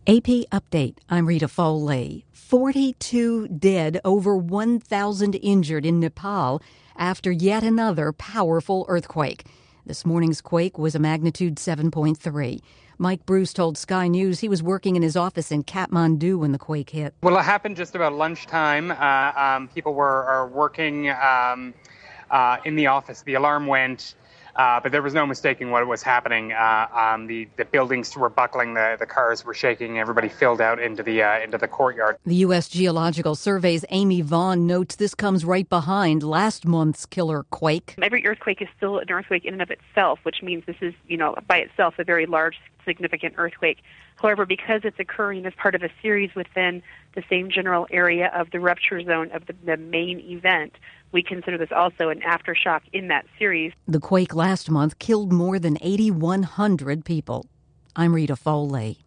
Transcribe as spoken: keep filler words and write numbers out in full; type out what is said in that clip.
A P Update. I'm Rita Foley. forty-two dead, over one thousand injured in Nepal after yet another powerful earthquake. This morning's quake was a magnitude seven point three. Mike Bruce told Sky News he was working in his office in Kathmandu when the quake hit. Well, it happened just about lunchtime. Uh, um, people were are working um, uh, in the office. The alarm went. Uh, but there was no mistaking what was happening. Uh, um, the, the buildings were buckling, the, the cars were shaking, everybody filled out into the uh, into the courtyard. The U S Geological Survey's Amy Vaughn notes this comes right behind last month's killer quake. Every earthquake is still an earthquake in and of itself, which means this is, you know, by itself a very large, significant earthquake. However, because it's occurring as part of a series within the same general area of the rupture zone of the, the main event, we consider this also an aftershock in that series. The quake last month killed more than eight thousand one hundred people. I'm Rita Foley.